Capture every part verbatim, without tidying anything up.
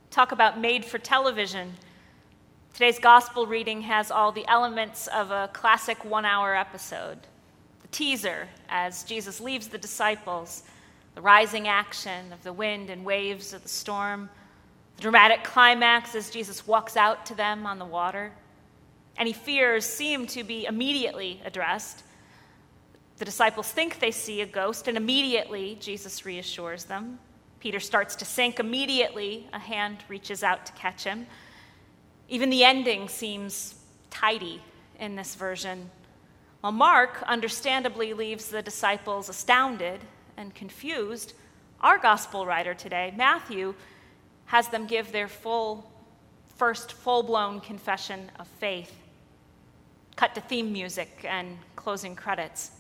Talk about made for television. Today's gospel reading has all the elements of a classic one-hour episode. The teaser as Jesus leaves the disciples, the rising action of the wind and waves of the storm, the dramatic climax as Jesus walks out to them on the water. Any fears seem to be immediately addressed. The disciples think they see a ghost, and immediately Jesus reassures them. Peter starts to sink. Immediately, a hand reaches out to catch him. Even the ending seems tidy in this version, while Mark understandably leaves the disciples astounded and confused. Our gospel writer today, Matthew, has them give their full, first full-blown confession of faith. Cut to theme music and closing credits.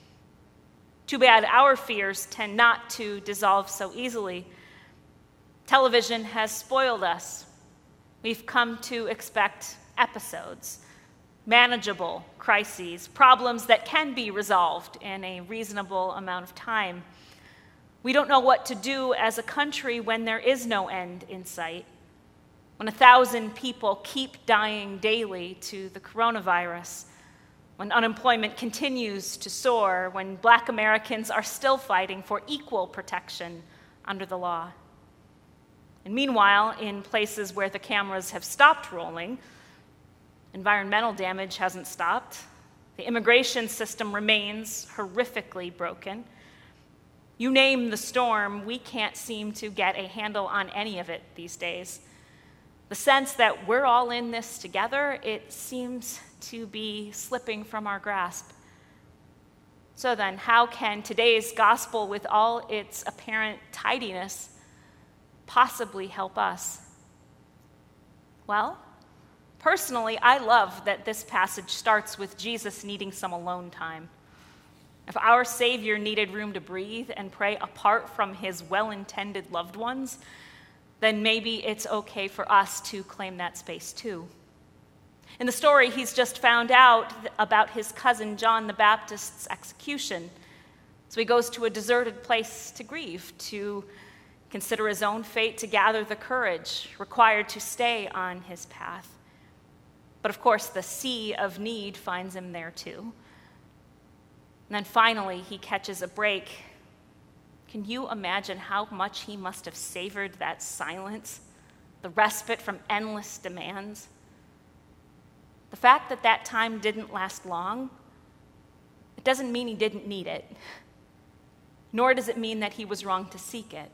Too bad our fears tend not to dissolve so easily. Television has spoiled us. We've come to expect episodes, manageable crises, problems that can be resolved in a reasonable amount of time. We don't know what to do as a country when there is no end in sight, when a thousand people keep dying daily to the coronavirus, when unemployment continues to soar, when Black Americans are still fighting for equal protection under the law. And meanwhile, in places where the cameras have stopped rolling, environmental damage hasn't stopped. The immigration system remains horrifically broken. You name the storm, we can't seem to get a handle on any of it these days. The sense that we're all in this together, it seems to be slipping from our grasp. So then, how can today's gospel, with all its apparent tidiness, possibly help us? Well, personally, I love that this passage starts with Jesus needing some alone time. If our Savior needed room to breathe and pray apart from his well-intended loved ones, then maybe it's okay for us to claim that space too. In the story, he's just found out about his cousin John the Baptist's execution. So he goes to a deserted place to grieve, to consider his own fate, to gather the courage required to stay on his path. But of course, the sea of need finds him there too. And then finally, he catches a break. Can you imagine how much he must have savored that silence, the respite from endless demands? The fact that that time didn't last long, it doesn't mean he didn't need it, nor does it mean that he was wrong to seek it.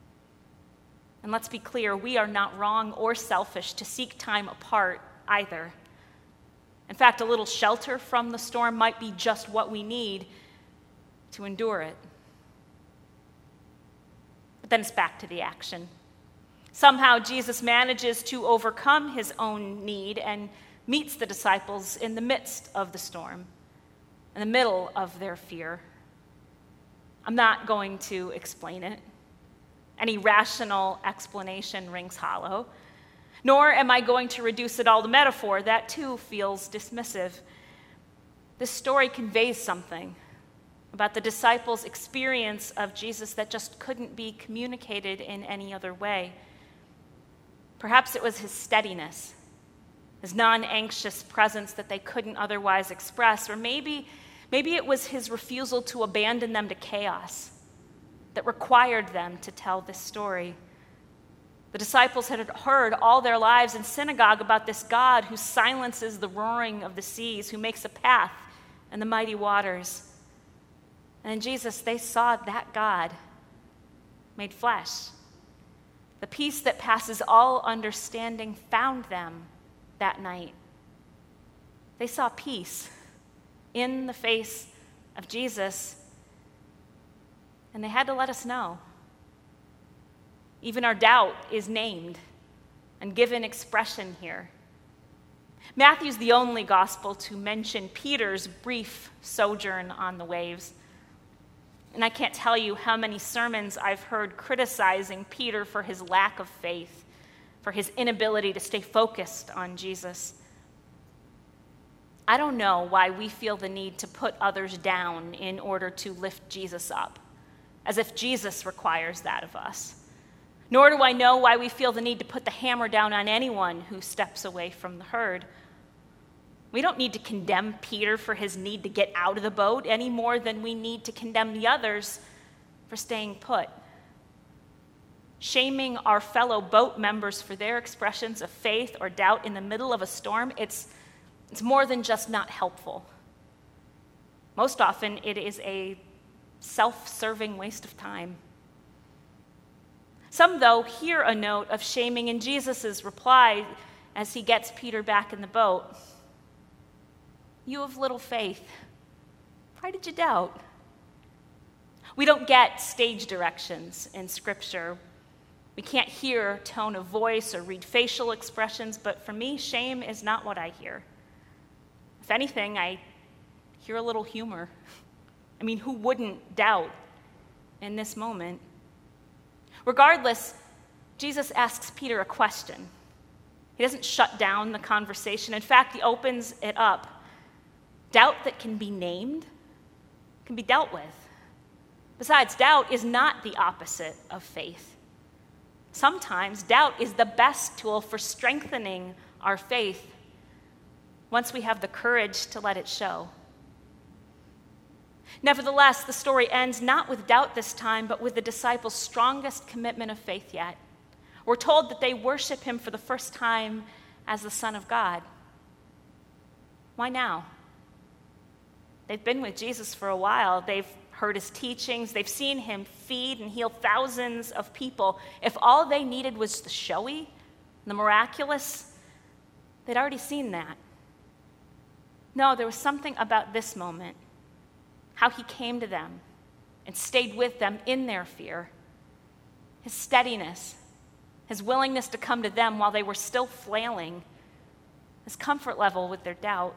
And let's be clear, we are not wrong or selfish to seek time apart either. In fact, a little shelter from the storm might be just what we need to endure it. But then it's back to the action. Somehow Jesus manages to overcome his own need and meets the disciples in the midst of the storm, in the middle of their fear. I'm not going to explain it. Any rational explanation rings hollow. Nor am I going to reduce it all to metaphor. That too feels dismissive. This story conveys something about the disciples' experience of Jesus that just couldn't be communicated in any other way. Perhaps it was his steadiness, his non-anxious presence that they couldn't otherwise express, or maybe, maybe it was his refusal to abandon them to chaos that required them to tell this story. The disciples had heard all their lives in synagogue about this God who silences the roaring of the seas, who makes a path in the mighty waters. And in Jesus, they saw that God made flesh. The peace that passes all understanding found them that night. They saw peace in the face of Jesus, and they had to let us know. Even our doubt is named and given expression here. Matthew's the only gospel to mention Peter's brief sojourn on the waves. And I can't tell you how many sermons I've heard criticizing Peter for his lack of faith, for his inability to stay focused on Jesus. I don't know why we feel the need to put others down in order to lift Jesus up, as if Jesus requires that of us. Nor do I know why we feel the need to put the hammer down on anyone who steps away from the herd. We don't need to condemn Peter for his need to get out of the boat any more than we need to condemn the others for staying put. Shaming our fellow boat members for their expressions of faith or doubt in the middle of a storm, it's, it's more than just not helpful. Most often, it is a self-serving waste of time. Some, though, hear a note of shaming in Jesus' reply as he gets Peter back in the boat. You have little faith. Why did you doubt? We don't get stage directions in Scripture. We can't hear tone of voice or read facial expressions, but for me, shame is not what I hear. If anything, I hear a little humor. I mean, who wouldn't doubt in this moment? Regardless, Jesus asks Peter a question. He doesn't shut down the conversation. In fact, he opens it up. Doubt that can be named can be dealt with. Besides, doubt is not the opposite of faith. Sometimes doubt is the best tool for strengthening our faith once we have the courage to let it show. Nevertheless, the story ends not with doubt this time, but with the disciples' strongest commitment of faith yet. We're told that they worship him for the first time as the Son of God. Why now? They've been with Jesus for a while. They've heard his teachings. They've seen him feed and heal thousands of people. If all they needed was the showy, the miraculous, they'd already seen that. No, there was something about this moment, how he came to them and stayed with them in their fear, his steadiness, his willingness to come to them while they were still flailing, his comfort level with their doubt.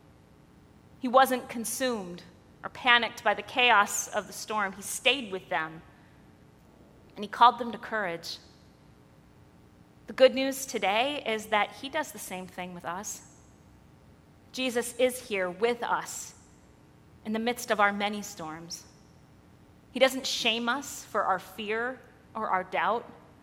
He wasn't consumed or panicked by the chaos of the storm. He stayed with them, and he called them to courage. The good news today is that he does the same thing with us. Jesus is here with us in the midst of our many storms. He doesn't shame us for our fear or our doubt,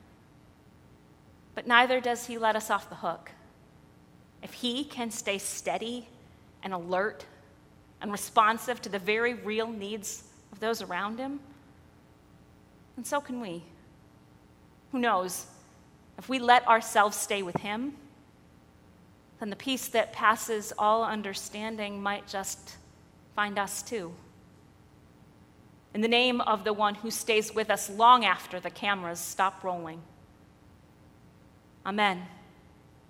but neither does he let us off the hook. If he can stay steady and alert and responsive to the very real needs of those around him, and so can we. Who knows? If we let ourselves stay with him, then the peace that passes all understanding might just find us too. In the name of the one who stays with us long after the cameras stop rolling. Amen.